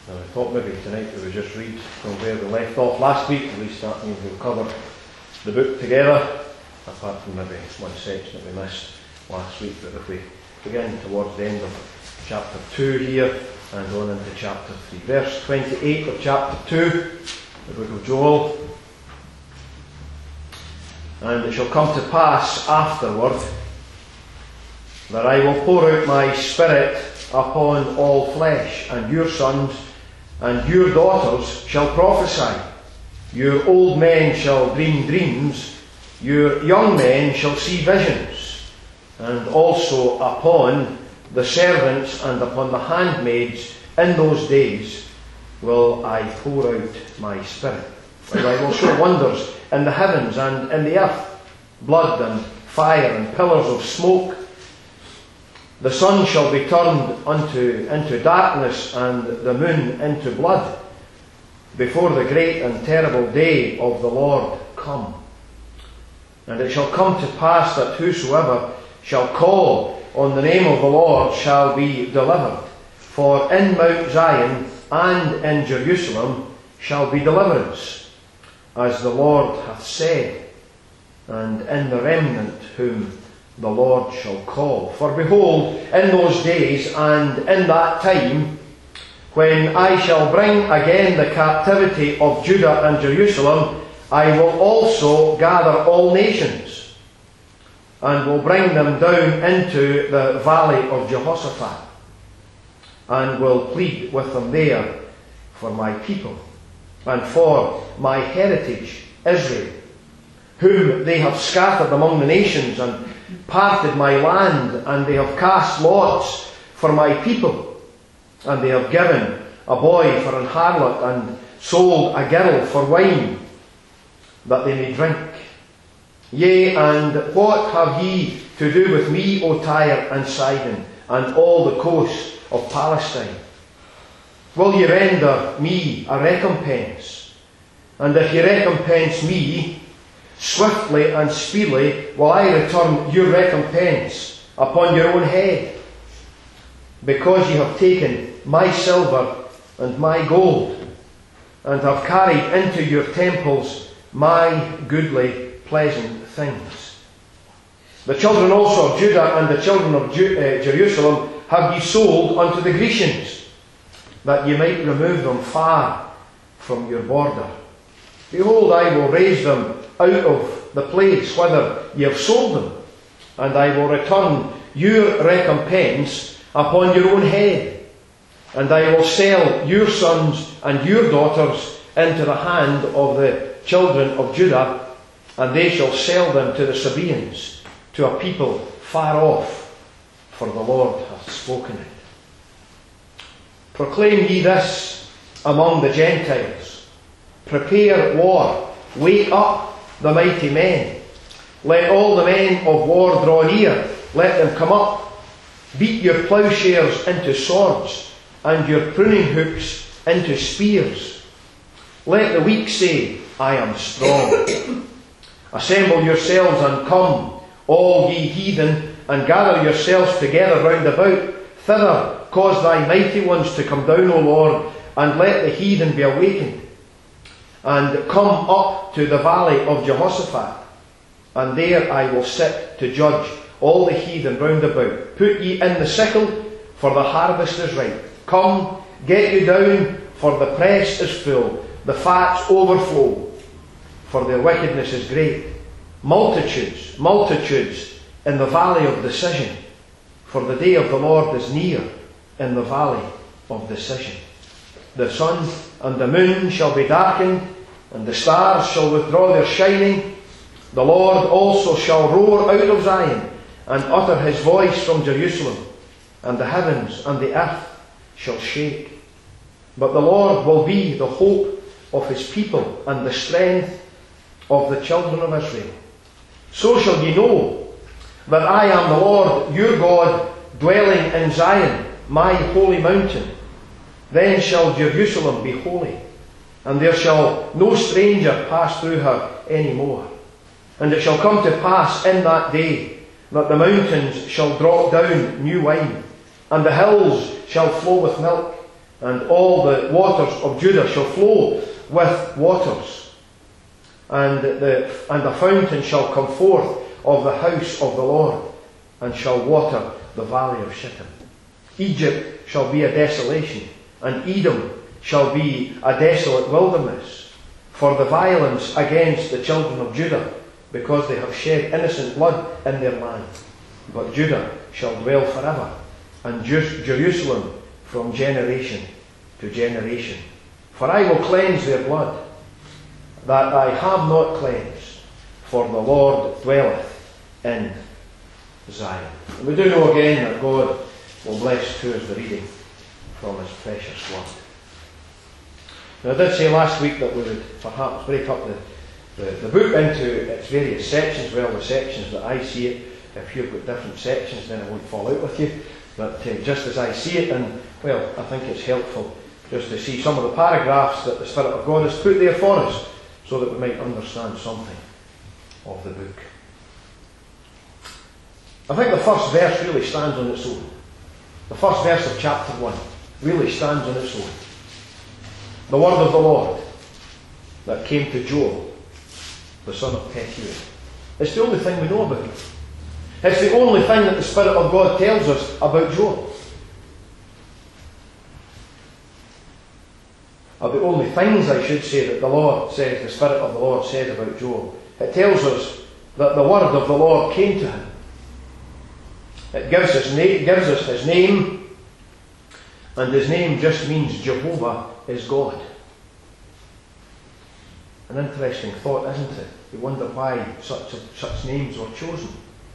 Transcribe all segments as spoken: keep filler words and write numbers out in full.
And I thought maybe tonight we would just read from where we left off last week. At least that means we'll cover the book together, apart from maybe one section that we missed last week. But if we begin towards the end of chapter two here and on into chapter three, verse twenty-eight of chapter two, the book of Joel. And it shall come to pass afterward that I will pour out my spirit upon all flesh, and your sons and your daughters shall prophesy. Your old men shall dream dreams, your young men shall see visions, and also upon the servants and upon the handmaids in those days will I pour out my spirit. And I will show wonders in the heavens and in the earth, blood and fire and pillars of smoke. The sun shall be turned unto, into darkness, and the moon into blood, before the great and terrible day of the Lord come. And it shall come to pass that whosoever shall call on the name of the Lord shall be delivered. For in Mount Zion and in Jerusalem shall be deliverance, as the Lord hath said, and in the remnant whom the Lord shall call. For behold, in those days and in that time, when I shall bring again the captivity of Judah and Jerusalem, I will also gather all nations, and will bring them down into the valley of Jehoshaphat, and will plead with them there for my people, and for my heritage Israel, whom they have scattered among the nations, and parted my land, and they have cast lots for my people, and they have given a boy for an harlot, and sold a girl for wine, that they may drink. Yea, and what have ye to do with me, O Tyre and Sidon, and all the coast of Palestine? Will ye render me a recompense? And if ye recompense me, swiftly and speedily will I return your recompense upon your own head, because ye have taken my silver and my gold, and have carried into your temples my goodly pleasant things. The children also of Judah and the children of Ju- uh, Jerusalem have ye sold unto the Grecians, that ye might remove them far from your border. Behold, I will raise them out of the place whither ye have sold them, and I will return your recompense upon your own head, and I will sell your sons and your daughters into the hand of the children of Judah, and they shall sell them to the Sabaeans, to a people far off, for the Lord hath spoken it. Proclaim ye this among the Gentiles. Prepare war, wake up the mighty men. Let all the men of war draw near, let them come up. Beat your ploughshares into swords, and your pruning hooks into spears. Let the weak say, I am strong. Assemble yourselves and come, all ye heathen, and gather yourselves together round about. Thither cause thy mighty ones to come down, O Lord, and let the heathen be awakened. And come up to the valley of Jehoshaphat, and there I will sit to judge all the heathen round about. Put ye in the sickle, for the harvest is ripe. Come, get you down, for the press is full, the fats overflow, for their wickedness is great. Multitudes, multitudes in the valley of decision, for the day of the Lord is near in the valley of decision. The sun and the moon shall be darkened, and the stars shall withdraw their shining. The Lord also shall roar out of Zion, and utter his voice from Jerusalem, and the heavens and the earth shall shake. But the Lord will be the hope of his people, and the strength of the children of Israel. So shall ye know that I am the Lord your God, dwelling in Zion, my holy mountain. Then shall Jerusalem be holy, and there shall no stranger pass through her any more. And it shall come to pass in that day that the mountains shall drop down new wine, and the hills shall flow with milk, and all the waters of Judah shall flow with waters, and the and a fountain shall come forth of the house of the Lord, and shall water the valley of Shittim. Egypt shall be a desolation, and Edom shall be a desolate wilderness, for the violence against the children of Judah, because they have shed innocent blood in their land. But Judah shall dwell forever, and Jerusalem from generation to generation. For I will cleanse their blood, that I have not cleansed, for the Lord dwelleth in Zion. And we do know again that God will bless to us the reading from His precious word. Now, I did say last week that we would perhaps break up the, the, the book into its various sections. Well, the sections that I see it, if you've got different sections, then it won't fall out with you. But uh, just as I see it, and well, I think it's helpful just to see some of the paragraphs that the Spirit of God has put there for us, so that we might understand something of the book. I think the first verse really stands on its own. The first verse of chapter one really stands on its own. The word of the Lord that came to Joel, the son of Pethuel. It's the only thing we know about it. It's the only thing that the Spirit of God tells us about Joel. Or the only things, I should say, that the Lord says, the Spirit of the Lord said about Joel. It tells us that the word of the Lord came to him. It gives us, na- gives us his name, and his name just means Jehovah is God. An interesting thought, isn't it? You wonder why such, such names were chosen.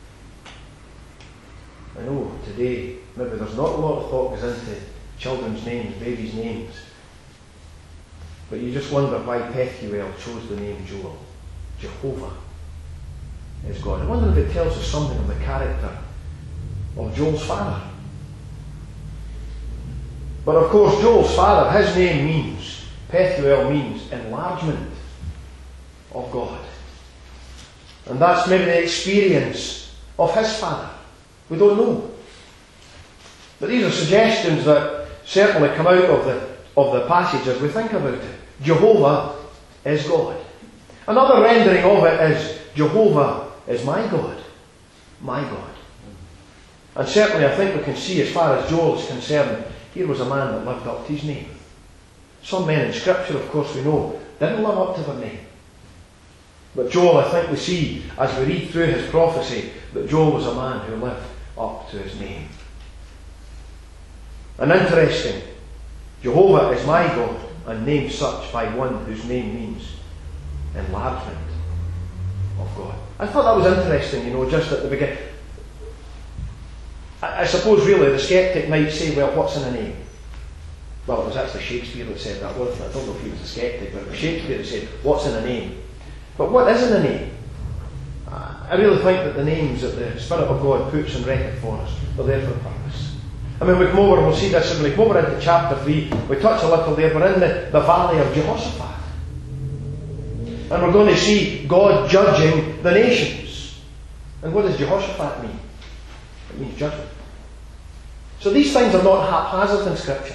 I know today maybe there's not a lot of thought goes into children's names, babies' names. But you just wonder why Pethuel chose the name Joel. Jehovah is God. I wonder if it tells us something of the character of Joel's father. But of course, Joel's father, his name means, Pethuel means enlargement of God. And that's maybe the experience of his father. We don't know. But these are suggestions that certainly come out of the, of the passage as we think about it. Jehovah is God. Another rendering of it is Jehovah is my God. My God. And certainly I think we can see, as far as Joel is concerned, here was a man that lived up to his name. Some men in Scripture, of course we know, didn't live up to their name. But Joel, I think we see, as we read through his prophecy, that Joel was a man who lived up to his name. And interesting, Jehovah is my God, and named such by one whose name means enlargement of God. I thought that was interesting, you know, just at the beginning. I, I suppose really the skeptic might say, well, what's in a name? Well, it was actually Shakespeare that said that, wasn't it? I don't know if he was a skeptic, but it was Shakespeare that said, what's in a name? But what is in a name? I really think that the names that the Spirit of God puts in record for us are there for a purpose. I mean, we come over, we'll see this, when we come over into chapter three, we touch a little there, we're in the, the valley of Jehoshaphat. And we're going to see God judging the nations. And what does Jehoshaphat mean? It means judgment. So these things are not haphazard in Scripture.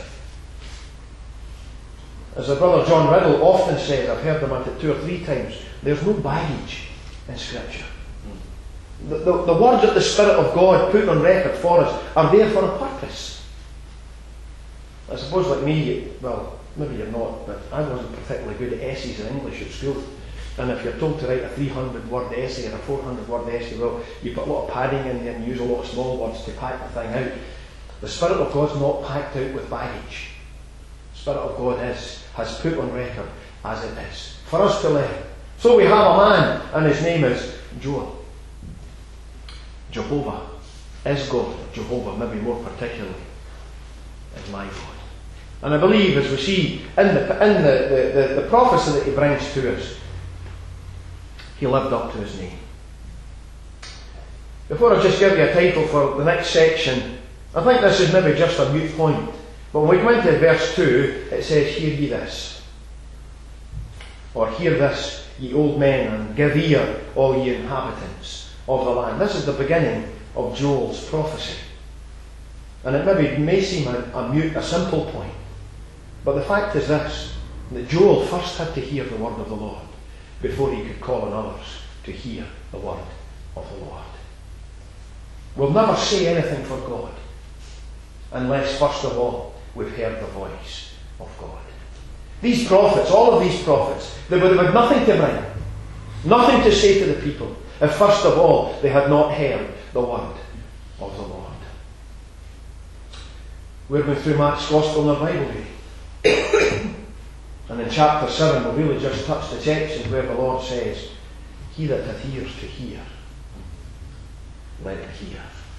As the brother John Riddle often says, I've heard him at it two or three times, there's no baggage in Scripture. The, the, the words that the Spirit of God put on record for us are there for a purpose. I suppose like me, well, maybe you're not, but I wasn't particularly good at essays in English at school. And if you're told to write a three hundred word essay or a four hundred word essay, well, you put a lot of padding in there and use a lot of small words to pack the thing out. The Spirit of God's not packed out with baggage. The Spirit of God is, has put on record as it is, for us to learn. So we have a man, and his name is Joel. Jehovah is God. Jehovah, maybe more particularly, is my God. And I believe, as we see in the, in the, the, the, the prophecy that he brings to us, he lived up to his name. Before I just give you a title for the next section, I think this is maybe just a mute point. But when we come into verse two, it says, hear ye this. Or hear this, ye old men, and give ear, all ye inhabitants of the land. This is the beginning of Joel's prophecy. And it maybe may seem a, a mute, a simple point. But the fact is this, that Joel first had to hear the word of the Lord before he could call on others to hear the word of the Lord. We'll never say anything for God unless, first of all, we've heard the voice of God. These prophets, all of these prophets, they would have had nothing to bring, nothing to say to the people, if first of all they had not heard the word of the Lord. We're going through Mark's Gospel in our Bible reading. And in chapter seven we'll really just touch the section where the Lord says, "He that hath ears to hear, let him hear."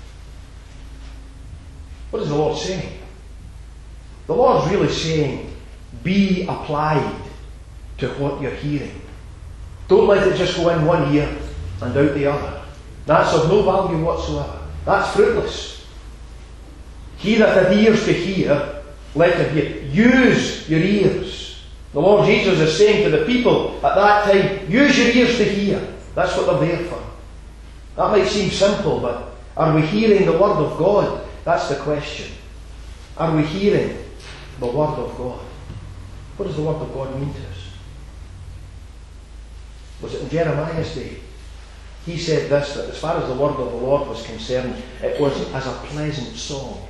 What is the Lord saying? The Lord's really saying, be applied to what you're hearing. Don't let it just go in one ear and out the other. That's of no value whatsoever. That's fruitless. He that hath ears to hear, let him hear. Use your ears. The Lord Jesus is saying to the people at that time, use your ears to hear. That's what they're there for. That might seem simple, but are we hearing the word of God? That's the question. Are we hearing the word of God? What does the word of God mean to us? Was it in Jeremiah's day? He said this, that as far as the word of the Lord was concerned, it was as a pleasant song.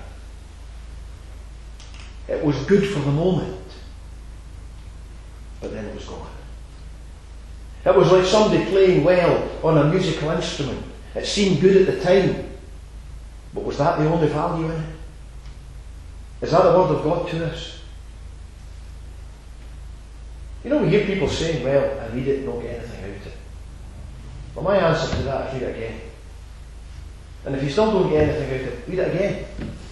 It was good for the moment, but then it was gone. It was like somebody playing well on a musical instrument. It seemed good at the time, but was that the only value in it? Is that the word of God to us? You know, we hear people saying, well, I read it and don't get anything out of it. Well, my answer to that is read it again. And if you still don't get anything out of it, read it again.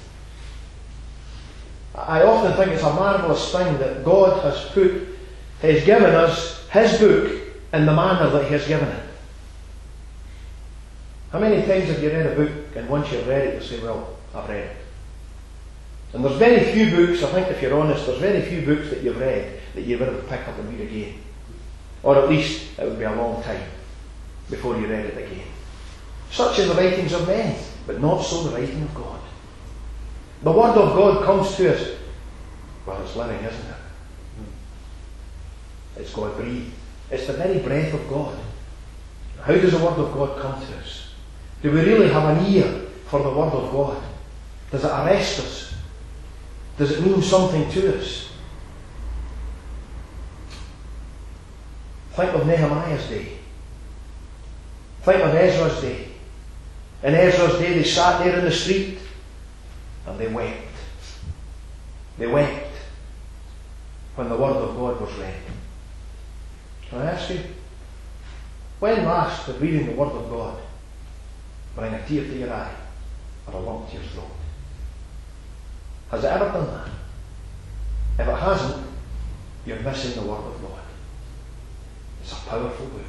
I often think it's a marvellous thing that God has put, has given us His book in the manner that He has given it. How many times have you read a book and once you've read it you say, well, I've read it? And there's very few books, I think if you're honest, there's very few books that you've read that you would pick up and read again. Or at least it would be a long time before you read it again. Such are the writings of men, but not so the writing of God. The word of God comes to us. Well, it's living, isn't it? It's God breathed. It's the very breath of God. How does the word of God come to us? Do we really have an ear for the word of God? Does it arrest us? Does it mean something to us? Think of Nehemiah's day. Think of Ezra's day. In Ezra's day they sat there in the street and they wept. They wept when the word of God was read. Can I ask you, when last did reading the word of God bring a tear to your eye or a lump to your throat? Has it ever done that? If it hasn't, you're missing the word of God. It's a powerful book.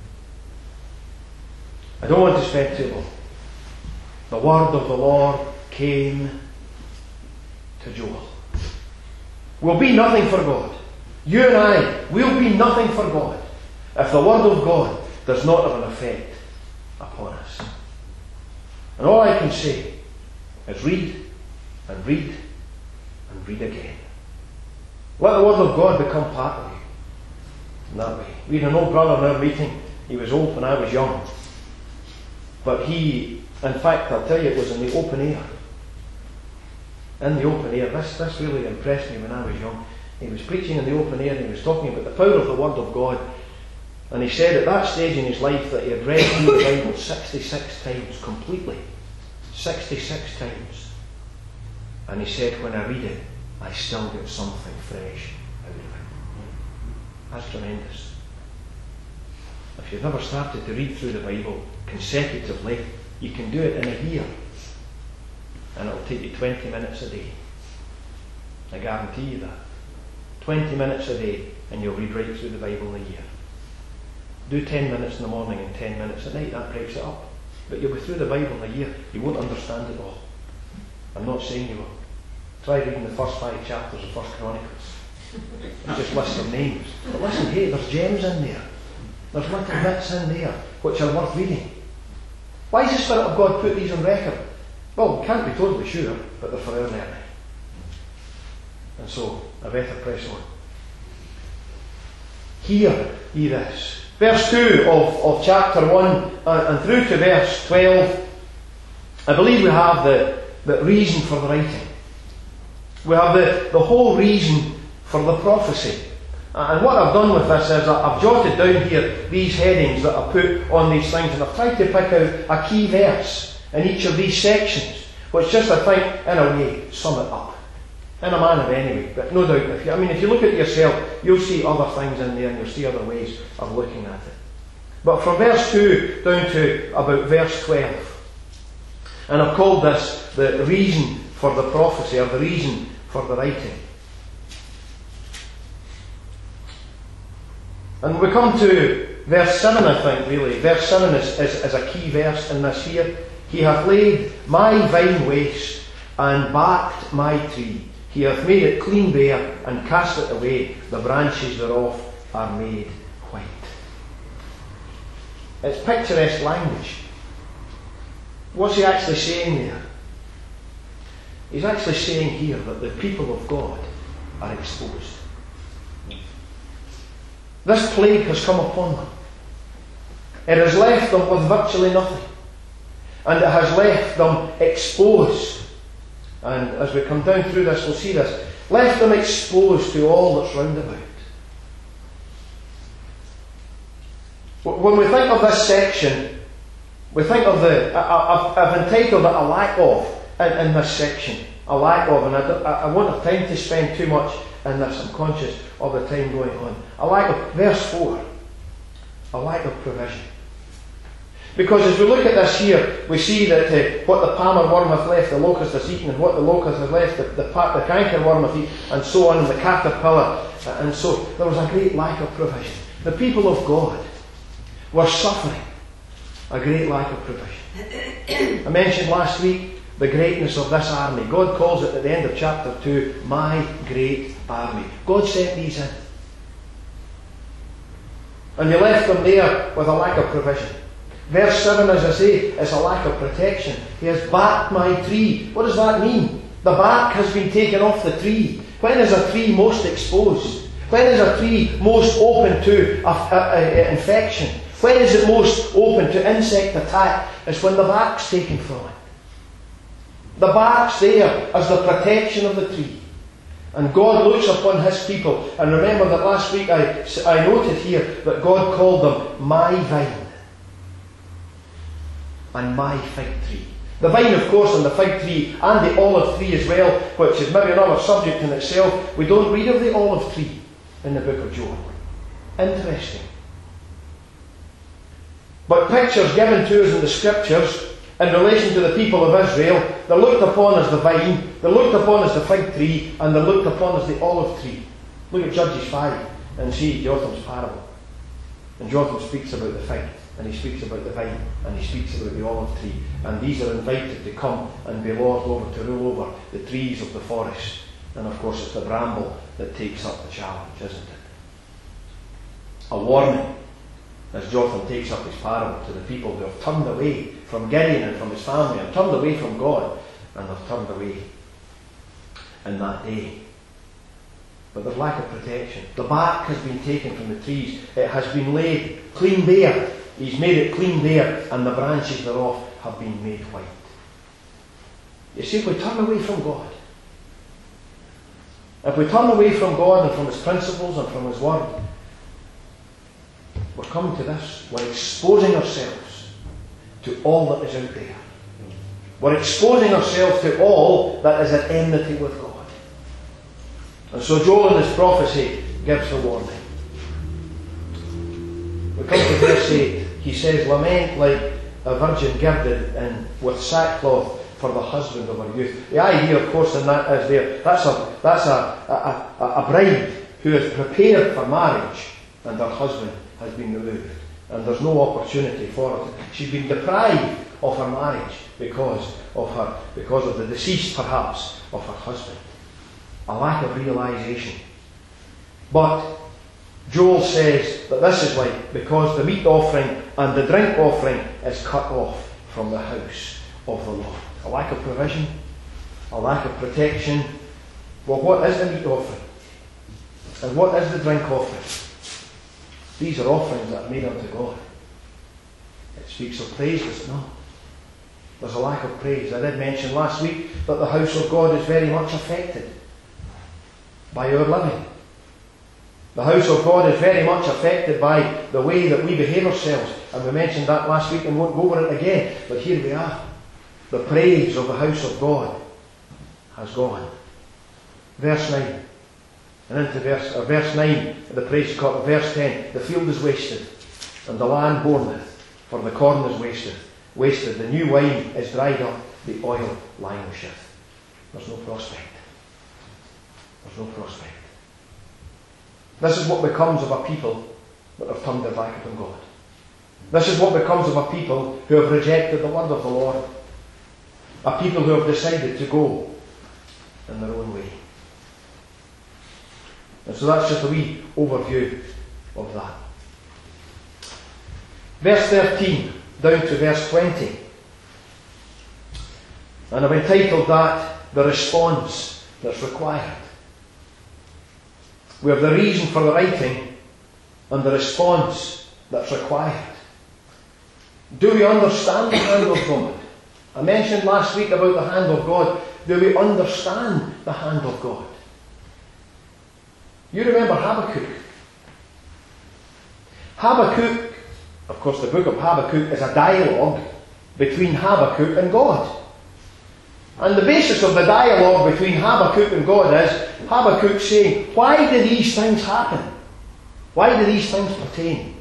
I don't want to spend too long. The word of the Lord came to Joel. We'll be nothing for God. You and I will be nothing for God if the word of God does not have an effect upon us. And all I can say is read and read and read again. Let the word of God become part of you in that way. We had an old brother in our meeting. He was old when I was young. But he, in fact, I'll tell you, it was in the open air. In the open air. This, this really impressed me when I was young. He was preaching in the open air and he was talking about the power of the word of God. And he said at that stage in his life that he had read through the Bible sixty-six times completely. sixty-six times. And he said, when I read it, I still get something fresh out of it. That's tremendous. If you've never started to read through the Bible consecutively, you can do it in a year. And it'll take you twenty minutes a day. I guarantee you that. twenty minutes a day and you'll read right through the Bible in a year. Do ten minutes in the morning and ten minutes at night, that breaks it up. But you'll be through the Bible in a year. You won't understand it all. I'm not saying you will. Try reading the first five chapters of First Chronicles. It's just lists of names. But listen, hey, there's gems in there. There's little bits in there which are worth reading. Why has the Spirit of God put these on record? Well, we can't be totally sure, but they're for our learning. And so, I better press on. Hear ye this. Verse two of, of chapter one uh, and through to verse twelve, I believe we have the, the reason for the writing. We have the, the whole reason for the prophecy. And what I've done with this is I've jotted down here these headings that I put on these things, and I've tried to pick out a key verse in each of these sections, which just, I think, in a way, sum it up. In a manner anyway, but no doubt, if you, I mean, if you look at yourself, you'll see other things in there and you'll see other ways of looking at it. But from verse two down to about verse twelve, and I've called this the reason for the prophecy, or the reason for the writing. And we come to verse seven, I think, really. Verse seven is, is, is a key verse in this here. He hath laid my vine waste, and backed my tree. He hath made it clean bare, and cast it away. The branches thereof are made white. It's picturesque language. What's he actually saying there? He's actually saying here that the people of God are exposed. This plague has come upon them. It has left them with virtually nothing. And it has left them exposed. And as we come down through this, we'll see this. Left them exposed to all that's round about. When we think of this section, we think of the... I've, I've entitled it a lack of in, in this section. A lack of. And I, don't, I won't have time to spend too much in this. I'm conscious of the time going on. A lack of... Verse four. A lack of provision. Because as we look at this here, we see that uh, what the palmer worm hath left, the locust has eaten, and what the locust has left, the, the, the canker worm hath eaten, and so on, and the caterpillar. And so there was a great lack of provision. The people of God were suffering a great lack of provision. I mentioned last week the greatness of this army. God calls it at the end of chapter two, my great army. God sent these in. And you left them there with a lack of provision. Verse seven, as I say, is a lack of protection. He has backed my tree. What does that mean? The bark has been taken off the tree. When is a tree most exposed? When is a tree most open to a, a, a infection? When is it most open to insect attack? It's when the bark's taken from it. The bark's there as the protection of the tree. And God looks upon His people. And remember that last week I, I noted here that God called them my vine and my fig tree. The vine, of course, and the fig tree, and the olive tree as well, which is maybe another subject in itself. We don't read of the olive tree in the book of Job. Interesting. But pictures given to us in the scriptures in relation to the people of Israel, they're looked upon as the vine, they're looked upon as the fig tree, and they're looked upon as the olive tree. Look at Judges five and see Jotham's parable. And Jotham speaks about the fig, and he speaks about the vine, and he speaks about the olive tree. And these are invited to come and be lord over, to rule over the trees of the forest. And of course it's the bramble that takes up the challenge, isn't it? A warning, as Jotham takes up his parable to the people who have turned away from Gideon and from his family, and turned away from God, and have turned away in that day. But there's lack of protection. The bark has been taken from the trees. It has been laid clean bare. He's made it clean bare, and the branches thereof have been made white. You see, if we turn away from God, if we turn away from God and from His principles and from His word, we're coming to this. We're exposing ourselves to all that is out there. We're exposing ourselves to all that is at enmity with God. And so Joel in his prophecy gives a warning. We come to verse eight. He says, lament like a virgin girded in with sackcloth for the husband of her youth. The idea, of course, in that is there. That's a that's a, a, a, a bride who is prepared for marriage, and her husband has been removed. And there's no opportunity for her. She's been deprived of her marriage because of her because of the decease, perhaps, of her husband. A lack of realization. But Joel says that this is like because the meat offering and the drink offering is cut off from the house of the Lord. A lack of provision, a lack of protection, Well, what is the meat offering? And what is the drink offering? These are offerings that are made unto God. It speaks of praise, does it not? There's a lack of praise. I did mention last week that the house of God is very much affected by our living. The house of God is very much affected by the way that we behave ourselves. And we mentioned that last week and won't go over it again. But here we are. The praise of the house of God has gone. Verse nine. And into verse, uh, verse nine, the praise of God. Verse ten. The field is wasted, and the land mourneth, for the corn is wasted. Wasted. The new wine is dried up, the oil languisheth. There's no prospect. There's no prospect. This is what becomes of a people that have turned their back upon God. This is what becomes of a people who have rejected the word of the Lord. A people who have decided to go in their own way. And so that's just a wee overview of that. Verse thirteen down to verse twenty. And I've entitled that the response that's required. We have the reason for the writing and the response that's required. Do we understand the hand of God? I mentioned last week about the hand of God. Do we understand the hand of God? You remember Habakkuk. Habakkuk, of course the book of Habakkuk is a dialogue between Habakkuk and God. And the basis of the dialogue between Habakkuk and God is Habakkuk saying, why do these things happen? Why do these things pertain?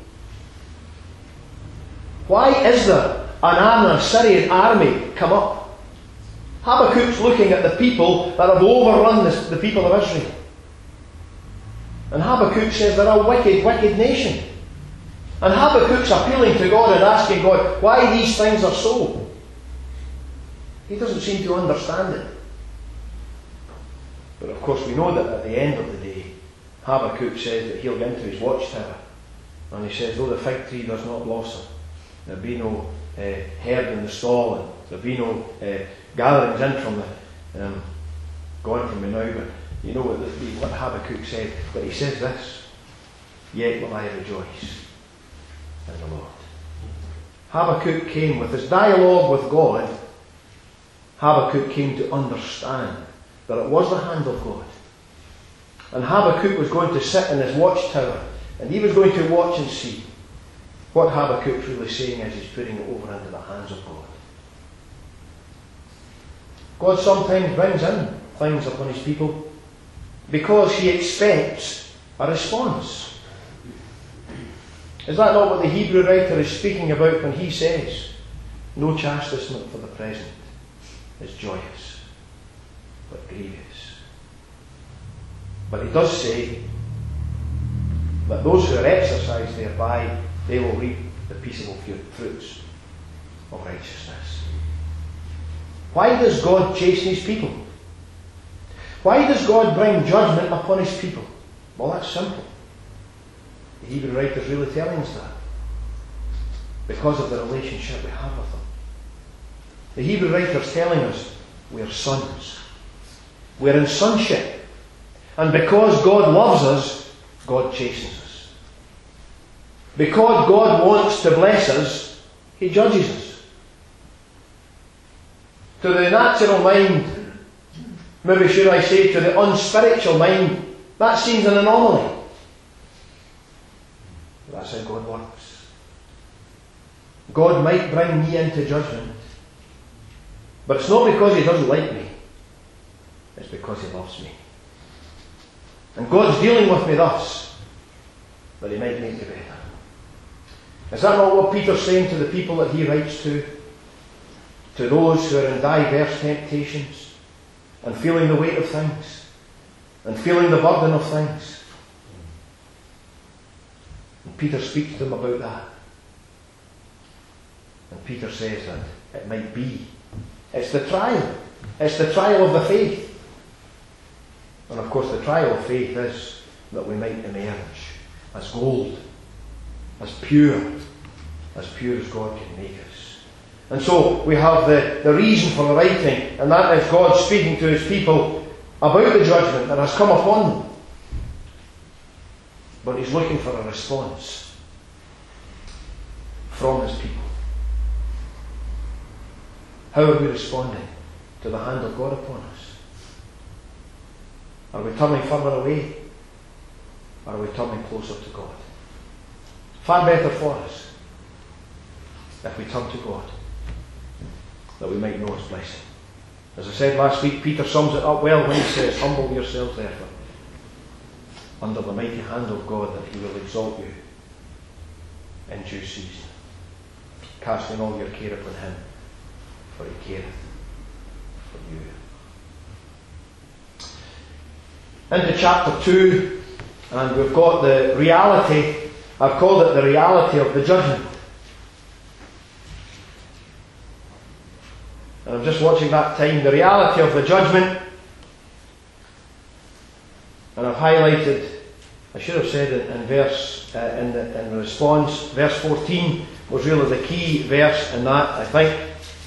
Why is there an army, a Syrian army come up? Habakkuk's looking at the people that have overrun this, the people of Israel. And Habakkuk says they're a wicked, wicked nation. And Habakkuk's appealing to God and asking God why these things are so. He doesn't seem to understand it. But of course we know that at the end of the day, Habakkuk says that he'll get into his watchtower. And he says, though the fig tree does not blossom, there be no uh, herd in the stall, and there be no uh, gatherings in from the, um, gone from me now, but you know what, the, what Habakkuk said. But he says this, yet will I rejoice in the Lord. Habakkuk came with his dialogue with God. Habakkuk came to understand that it was the hand of God. And Habakkuk was going to sit in his watchtower and he was going to watch and see what Habakkuk's really saying as he's putting it over into the hands of God. God sometimes brings in things upon his people because he expects a response. Is that not what the Hebrew writer is speaking about when he says, no chastisement for the present is joyous, but grievous? But he does say that those who are exercised thereby, they will reap the peaceable fruits of righteousness. Why does God chasten his people? Why does God bring judgment upon his people? Well, that's simple. The Hebrew writer is really telling us that. Because of the relationship we have with them. The Hebrew writer is telling us we're sons. We're in sonship. And because God loves us, God chastens us. Because God wants to bless us, he judges us. To the natural mind, maybe should I say to the unspiritual mind, that seems an anomaly. But that's how God works. God might bring me into judgment, but it's not because he doesn't like me. It's because he loves me. And God's dealing with me thus, that he might make me better. Is that not what Peter's saying to the people that he writes to? To those who are in diverse temptations, and feeling the weight of things, and feeling the burden of things. And Peter speaks to them about that. And Peter says that it might be. It's the trial. It's the trial of the faith. And of course the trial of faith is that we might emerge as gold, as pure, as pure as God can make us. And so we have the, the reason for the writing, and that is God speaking to his people about the judgment that has come upon them. But he's looking for a response from his people. How are we responding to the hand of God upon us? Are we turning further away? Or are we turning closer to God? Far better for us if we turn to God, that we might know his blessing. As I said last week, Peter sums it up well when he says, humble yourselves therefore under the mighty hand of God, that he will exalt you in due season, casting all your care upon him, for he careth for you. Into chapter two, and we've got the reality, I've called it the reality of the judgment. And I'm just watching that time, the reality of the judgment. And I've highlighted, I should have said it in verse, uh, in, the, in the response, verse fourteen was really the key verse in that, I think.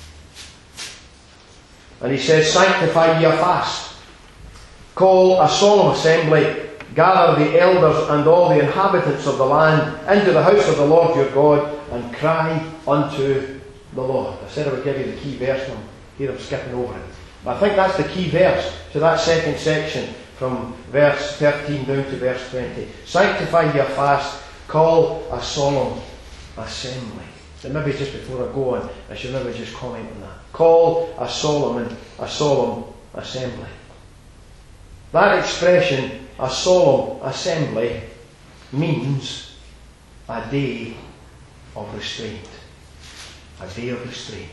And he says, sanctify ye a fast, call a solemn assembly, gather the elders and all the inhabitants of the land into the house of the Lord your God, and cry unto the Lord. I said I would give you the key verse, and here I'm skipping over it. But I think that's the key verse to that second section, from verse thirteen down to verse twenty. Sanctify your fast, call a solemn assembly. And maybe just before I go on, I should maybe just comment on that. Call a solemn, a solemn assembly. That expression, a solemn assembly, means a day of restraint. A day of restraint.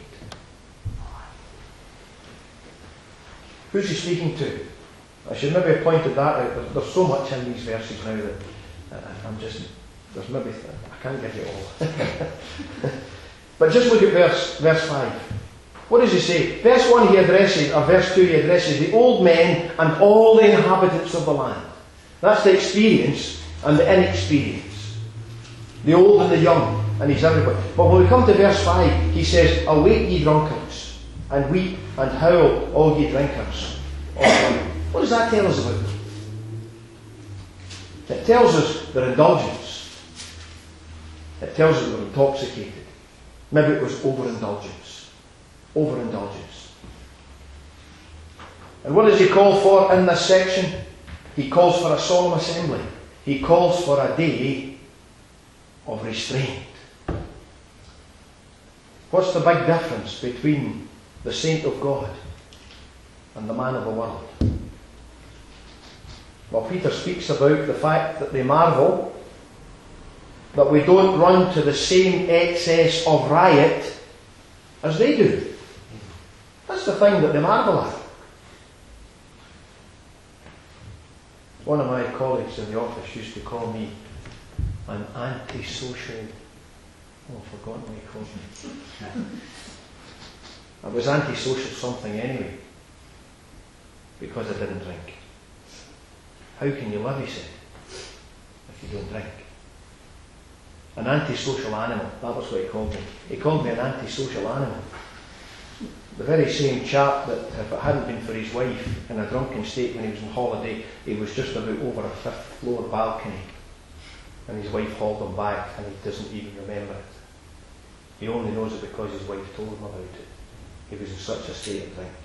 Who's he speaking to? I should maybe have pointed that out. There's, there's so much in these verses now that uh, I'm just, there's maybe, I can't give you all. But just look at verse, verse five. What does he say? Verse one he addresses, or verse two he addresses the old men and all the inhabitants of the land. That's the experience and the inexperience. The old and the young, and he's everybody. But when we come to verse five, he says, awake ye drunkards, and weep and howl all ye drinkers. What does that tell us about them? It tells us their indulgence. It tells us they're intoxicated. Maybe it was overindulgence. Overindulgence. And what does he call for in this section? He calls for a solemn assembly. He calls for a day of restraint. What's the big difference between the saint of God and the man of the world? Well, Peter speaks about the fact that they marvel that we don't run to the same excess of riot as they do. That's the thing that they marvel at. One of my colleagues in the office used to call me an antisocial... Oh, I've forgotten what he called me. I was antisocial something anyway, because I didn't drink. How can you live, he said, if you don't drink? An antisocial animal, that was what he called me. He called me an antisocial animal. The very same chap that, if it hadn't been for his wife in a drunken state when he was on holiday, he was just about over a fifth floor balcony, and his wife hauled him back, and he doesn't even remember it. He only knows it because his wife told him about it. He was in such a state of drink.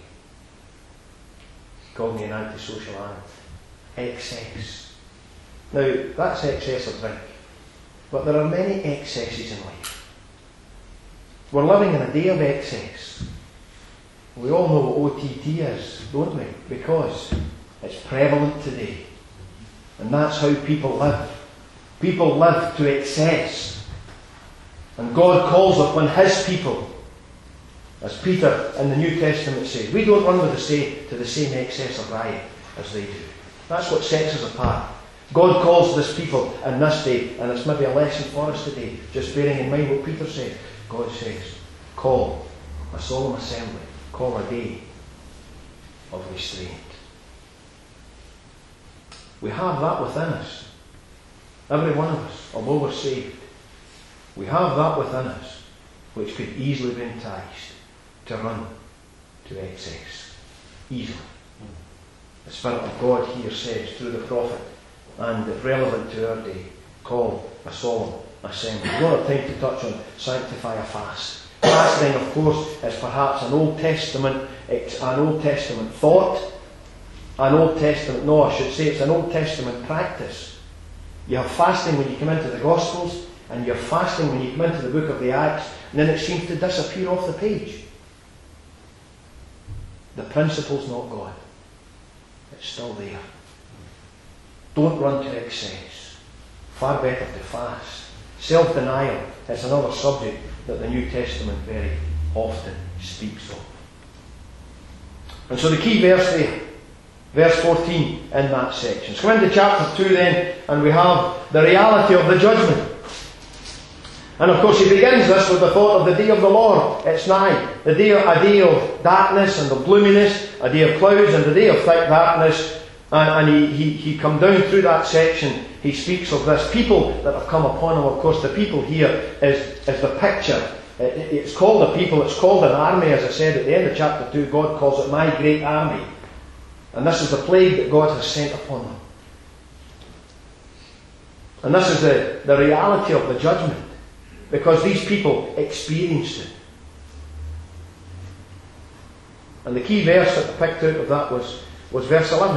He called me an antisocial animal. Excess. Now, that's excess of drink. But there are many excesses in life. We're living in a day of excess. We all know what O T T is, don't we? Because it's prevalent today. And that's how people live. People live to excess. And God calls upon his people, as Peter in the New Testament says, we don't run with the same, to the same excess of riot as they do. That's what sets us apart. God calls this people in this day, and it's maybe a lesson for us today, just bearing in mind what Peter said. God says, call a solemn assembly, call a day of restraint. We have that within us. Every one of us, although we're saved, we have that within us which could easily be enticed to run to excess. Easily. the Spirit of God here says through the prophet, and relevant to our day, call a solemn assembly. We don't have time to touch on sanctify a fast. Fasting, of course, is perhaps an Old Testament, it's an Old Testament thought, an Old Testament, no, I should say it's an Old Testament practice. You have fasting when you come into the Gospels, and you're fasting when you come into the book of the Acts, and then it seems to disappear off the page. The principle's not gone. It's still there. Don't run to excess. Far better to fast. Self-denial is another subject that the New Testament very often speaks of. And so the key verse there, verse fourteen in that section. So into chapter two then, and we have the reality of the judgment. And of course he begins this with the thought of the day of the Lord. It's nigh. The day, a day of darkness and of gloominess, a day of clouds and a day of thick darkness. And, and he, he, he come down through that section. He speaks of this people that have come upon him. Of course the people here is, is the picture. It, it's called a people, it's called an army, as I said at the end of chapter two. God calls it my great army. And this is the plague that God has sent upon them. And this is the, the reality of the judgment. Because these people experienced it. And the key verse that I picked out of that was, was verse eleven.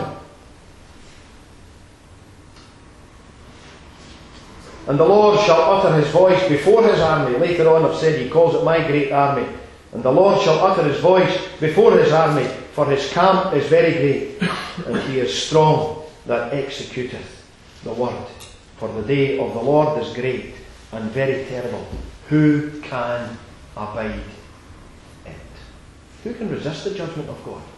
And the Lord shall utter his voice before his army. Later on I've said he calls it my great army. And the Lord shall utter his voice before his army, for his camp is very great, and he is strong that executeth the word. For the day of the Lord is great and very terrible. Who can abide it? Who can resist the judgment of God?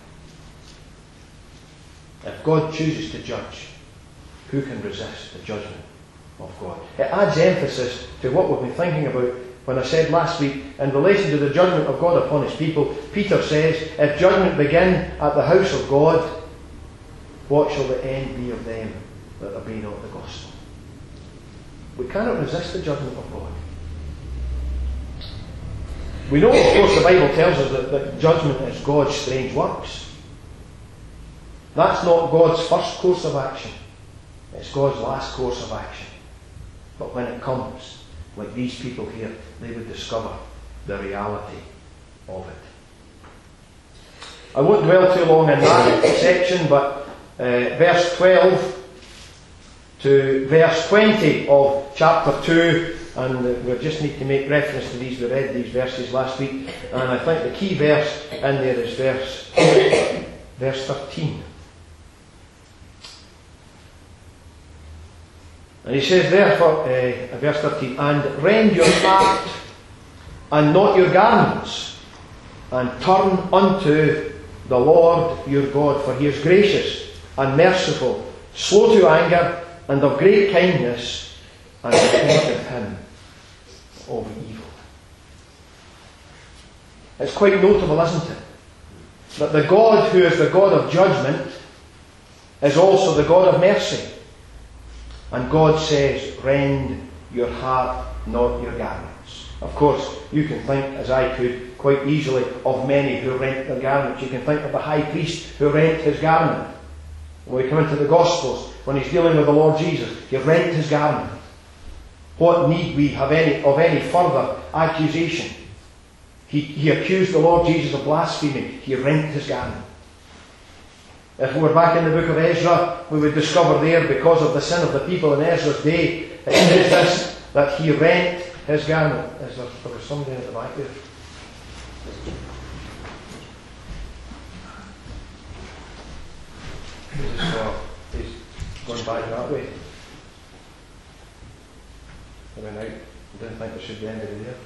If God chooses to judge, who can resist the judgment of God? It adds emphasis to what we've been thinking about when I said last week, in relation to the judgment of God upon his people. Peter says, if judgment begin at the house of God, what shall the end be of them that obey not the gospel? We cannot resist the judgment of God. We know, of course, the Bible tells us that, that judgment is God's strange works. That's not God's first course of action. It's God's last course of action. But when it comes, like these people here, they would discover the reality of it. I won't dwell too long in that section, but uh, verse twelve to verse twenty of chapter two, and we just need to make reference to these. We read these verses last week, and I think the key verse in there is verse verse thirteen. And he says therefore, uh, verse thirteen, and rend your heart and not your garments, and turn unto the Lord your God, for he is gracious and merciful, slow to anger, and of great kindness, and repenteth him of evil. It's quite notable, isn't it, that the God who is the God of judgment is also the God of mercy. And God says, rend your heart, not your garments. Of course, you can think, as I could, quite easily, of many who rent their garments. You can think of the high priest who rent his garment. When we come into the Gospels, when he's dealing with the Lord Jesus, he rent his garment. What need we have any of any further accusation? He, he accused the Lord Jesus of blasphemy. He rent his garment. If we were back in the book of Ezra, we would discover there, because of the sin of the people in Ezra's day, it says this, that he rent his garment. Is there, there was somebody at the back there? He's going back that way. I went out. I didn't think there should be anybody there.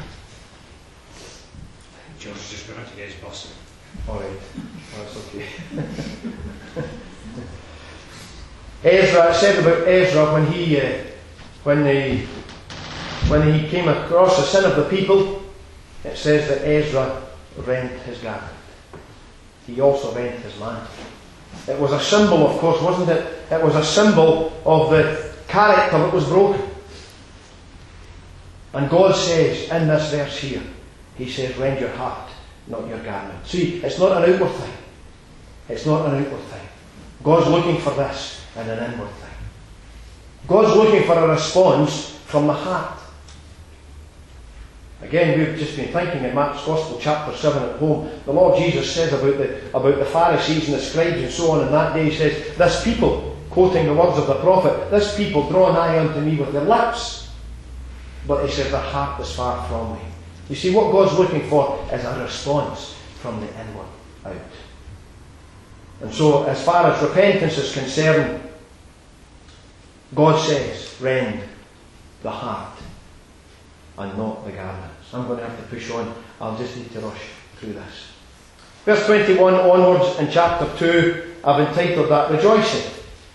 George just went out to get his bus. Alright, that's okay. Ezra, it said about Ezra when he uh, when he when he came across the sin of the people, it says that Ezra rent his garment. He also rent his mantle. It was a symbol, of course, wasn't it? It was a symbol of the character that was broken. And God says in this verse here, he says, rend your heart, not your garment. See, it's not an outward thing. It's not an outward thing. God's looking for this in an inward thing. God's looking for a response from the heart. Again, we've just been thinking in Mark's Gospel, chapter seven at home. The Lord Jesus says about the, about the Pharisees and the scribes and so on in that day, he says, this people, quoting the words of the prophet, this people draw nigh unto me with their lips, but he says their heart is far from me. You see, what God's looking for is a response from the inward out. And so, as far as repentance is concerned, God says, rend the heart and not the garments. I'm going to have to push on. I'll just need to rush through this. Verse twenty-one onwards in chapter two, I've entitled that Rejoicing.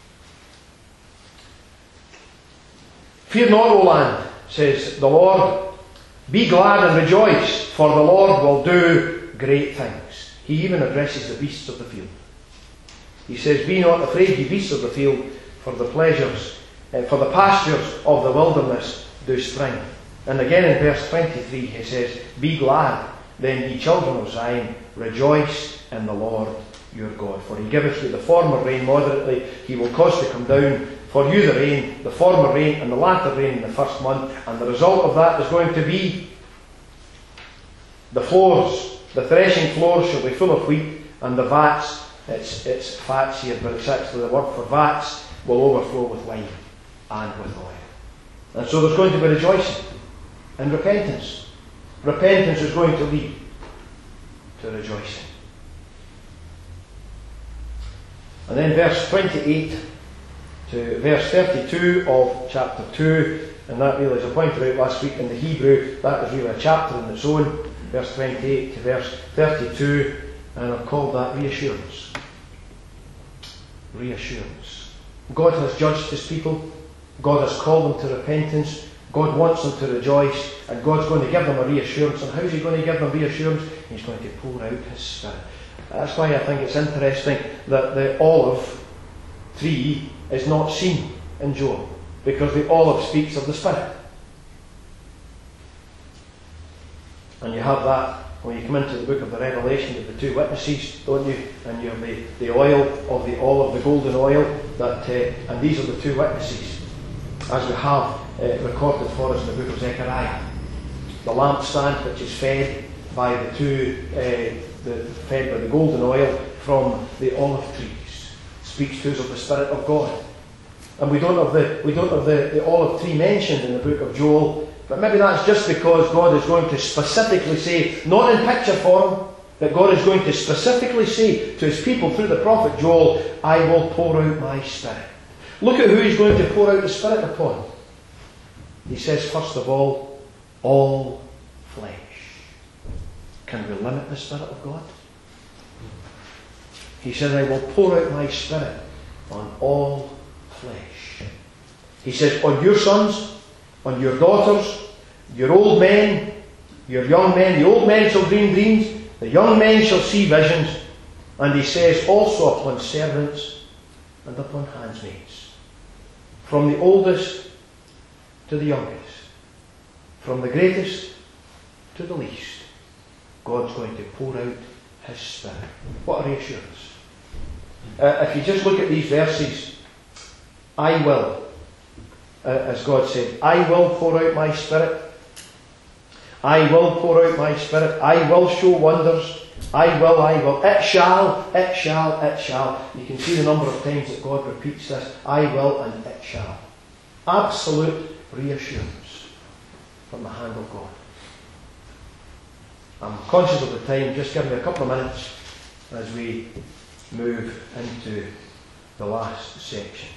Fear not, O land, says the Lord. Be glad and rejoice, for the Lord will do great things. He even addresses the beasts of the field. He says, be not afraid, ye beasts of the field, for the pleasures, uh, for the pastures of the wilderness do spring. And again in verse twenty-three he says, be glad, then ye children of Zion, rejoice in the Lord your God. For he giveth you the former rain moderately, he will cause to come down for you the rain, the former rain and the latter rain in the first month. And the result of that is going to be the floors, the threshing floors shall be full of wheat, and the vats, it's, it's fats here, but it's actually the word for vats, will overflow with wine and with oil. And so there's going to be rejoicing and repentance. Repentance is going to lead to rejoicing. And then verse twenty-eight to verse thirty-two of chapter two, and that really, as I pointed out last week in the Hebrew, that is really a chapter in its own. Verse twenty-eight to verse thirty-two, and I've called that reassurance. Reassurance. God has judged his people. God has called them to repentance. God wants them to rejoice, and God's going to give them a reassurance. And how is he going to give them reassurance? He's going to pour out his Spirit. That's why I think it's interesting that the olive tree is not seen in Joel, because the olive speaks of the Spirit. And you have that when you come into the book of the Revelation of the two witnesses, don't you? And you have the, the oil of the olive, the golden oil, that, uh, and these are the two witnesses, as we have uh, recorded for us in the book of Zechariah. The lampstand which is fed by the two, uh, the, fed by the golden oil from the olive trees, speaks to us of the Spirit of God. And we don't have the we don't have the, the olive tree mentioned in the book of Joel, but maybe that's just because God is going to specifically say, not in picture form, but God is going to specifically say to his people through the prophet Joel, I will pour out my Spirit. Look at who he's going to pour out the Spirit upon. He says, first of all, all flesh. Can we limit the Spirit of God? He says, I will pour out my Spirit on all flesh. He says, on your sons, on your daughters, your old men, your young men. The old men shall dream dreams, the young men shall see visions. And he says, also upon servants and upon handmaids. From the oldest to the youngest, from the greatest to the least, God's going to pour out his Spirit. What a reassurance. Uh, if you just look at these verses, I will, uh, as God said, I will pour out my Spirit. I will pour out my Spirit. I will show wonders. I will, I will. It shall, it shall, it shall. You can see the number of times that God repeats this. I will and it shall. Absolute reassurance from the hand of God. I'm conscious of the time. Just give me a couple of minutes as we move into the last section.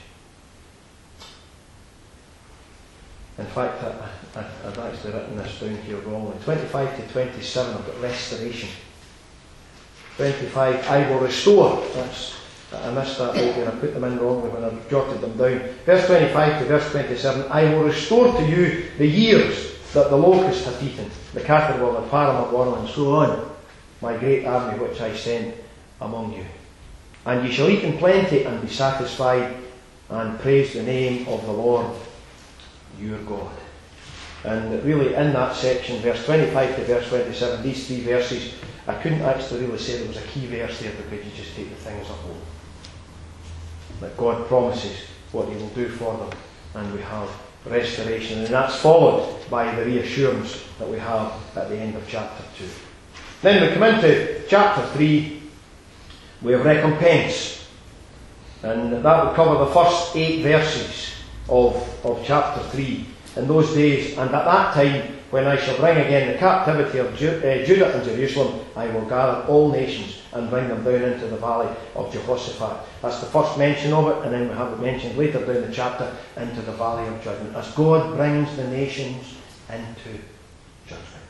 In fact, I, I, I've actually written this down here wrong. In twenty-five to twenty-seven, I've got restoration. twenty-five, I will restore. That's, I missed that out and I put them in wrongly when I jotted them down. Verse twenty-five to verse twenty-seven, I will restore to you the years that the locust hath eaten, the caterpillar, the parama worm, and so on, my great army which I sent among you. And ye shall eat in plenty and be satisfied, and praise the name of the Lord your God. And really in that section, verse twenty-five to verse twenty-seven, these three verses, I couldn't actually really say there was a key verse there, because you just take the thing as a whole. that God promises what He will do for them, and we have restoration. And that's followed by the reassurance that we have at the end of chapter two. Then we come into chapter three. We have recompense, and that will cover the first eight verses of, of chapter three. In those days, and at that time, when I shall bring again the captivity of Ju- uh, Judah and Jerusalem, I will gather all nations and bring them down into the valley of Jehoshaphat. That's the first mention of it, and then we have it mentioned later down the chapter, into the valley of judgment, as God brings the nations into judgment.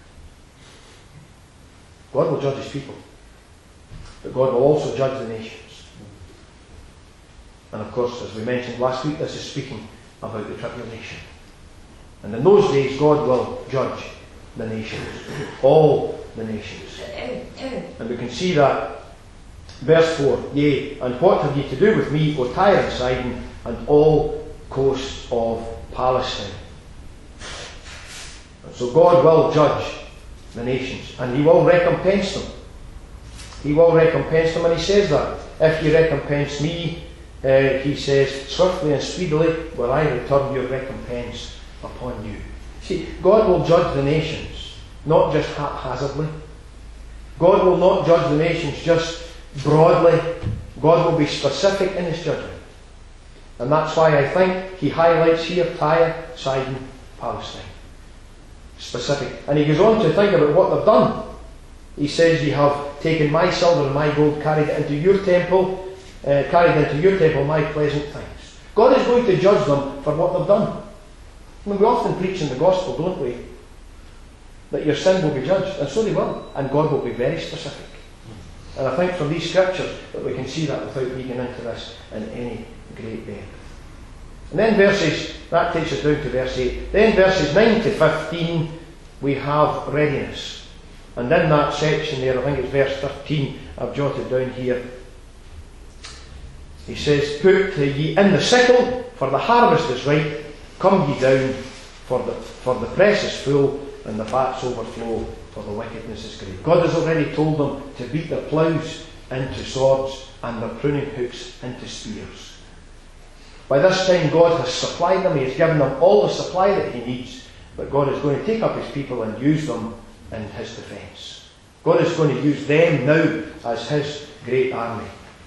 God will judge His people, but God will also judge the nations. And of course, as we mentioned last week, this is speaking about the tribulation. And in those days, God will judge the nations, all the nations. And we can see that, verse four, yea, and what have ye to do with me, O Tyre and Sidon, and all coasts of Palestine? And so God will judge the nations, and He will recompense them. He will recompense them, and He says that, if ye recompense me, uh, He says, swiftly and speedily will I return your recompense upon you. See, God will judge the nations, not just haphazardly. God will not judge the nations just broadly. God will be specific in His judgment. And that's why I think He highlights here Tyre, Sidon, Palestine. Specific. And He goes on to think about what they've done. He says, ye have taken my silver and my gold, carried it into your temple, uh, carried into your temple my pleasant things. God is going to judge them for what they've done. I mean, we often preach in the gospel, don't we, that your sin will be judged, and so they will, and God will be very specific. And I think from these scriptures that we can see that without digging into this in any great depth. And then verses, that takes us down to verse eight. Then verses nine to fifteen, we have readiness. And in that section there, I think it's verse thirteen, I've jotted down here, he says, put ye in the sickle, for the harvest is ripe. Come ye down, for the, for the press is full, and the vats overflow, for the wickedness is great. God has already told them to beat their ploughs into swords, and their pruning hooks into spears. By this time God has supplied them, He has given them all the supply that He needs, but God is going to take up His people and use them in His defence. God is going to use them now as His great army.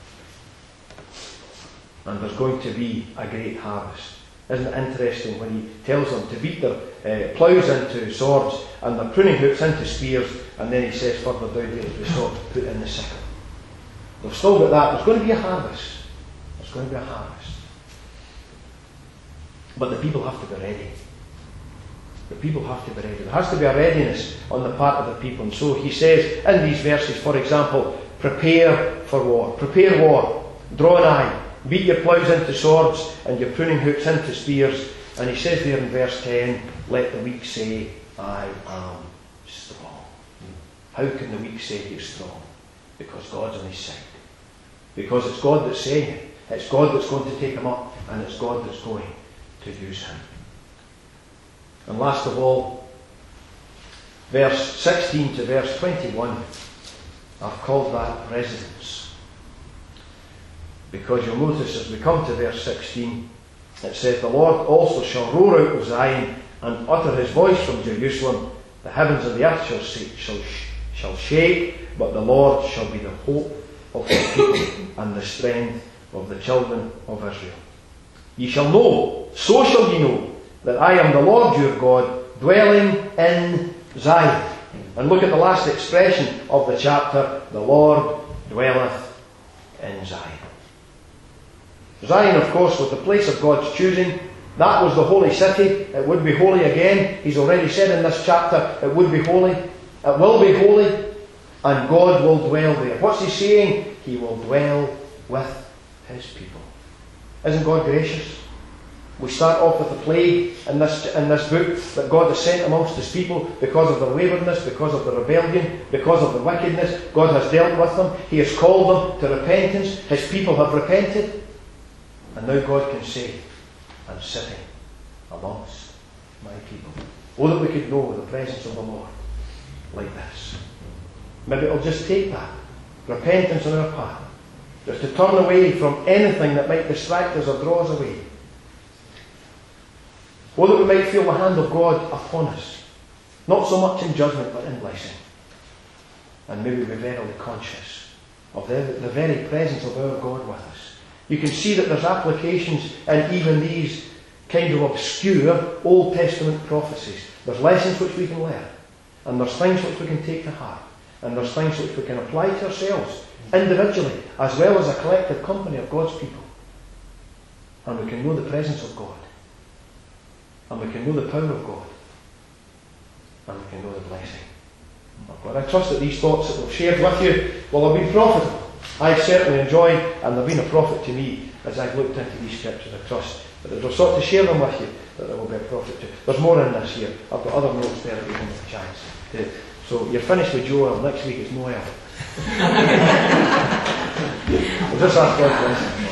And there's going to be a great harvest. Isn't it interesting when He tells them to beat their uh, ploughs into swords and their pruning hooks into spears, and then He says further down here, as we saw, put in the sickle. They've still got that. There's going to be a harvest. There's going to be a harvest. But the people have to be ready. The people have to be ready. There has to be a readiness on the part of the people. And so He says in these verses, for example, prepare for war. Prepare war. Draw nigh. Beat your ploughs into swords and your pruning hooks into spears. And He says there in verse ten, let the weak say, I am strong. How can the weak say he's strong? Because God's on his side. Because it's God that's saying it. It's God that's going to take him up, and it's God that's going to use him. And last of all, verse sixteen to verse twenty-one, I've called that residence. Because you'll notice as we come to verse sixteen, it says, the Lord also shall roar out of Zion, and utter his voice from Jerusalem. The heavens and the earth shall, shall, shall shake, but the Lord shall be the hope of the people, and the strength of the children of Israel. Ye shall know, so shall ye know, that I am the Lord your God, dwelling in Zion. And look at the last expression of the chapter, the Lord dwelleth in Zion. Zion, of course, was the place of God's choosing. That was the holy city. It would be holy again. He's already said in this chapter, it would be holy. It will be holy, and God will dwell there. What's he saying? He will dwell with his people. Isn't God gracious? We start off with the plague in this, in this book that God has sent amongst his people because of their waywardness, because of the rebellion, because of the wickedness. God has dealt with them. He has called them to repentance. His people have repented. And now God can say, I'm sitting amongst my people. Oh, that we could know the presence of the Lord like this. Maybe it'll just take that repentance on our part Just to turn away from anything that might distract us or draw us away. Or that we might feel the hand of God upon us. Not so much in judgment, but in blessing. And maybe be verily conscious of the, the very presence of our God with us. You can see that there's applications in even these kind of obscure Old Testament prophecies. There's lessons which we can learn. And there's things which we can take to heart. And there's things which we can apply to ourselves, individually, as well as a collective company of God's people. And we can know the presence of God. And we can know the power of God. And we can know the blessing of God. I trust that these thoughts that we've shared with you will have been profitable. I've certainly enjoyed, and they've been a profit to me as I've looked into these scriptures. I trust that as I've sought to share them with you, that there will be a profit to you. There's more in this here. I've got other notes there that you won't have a chance to. So you're finished with Joel. Next week is Noel. We'll just ask God bless you.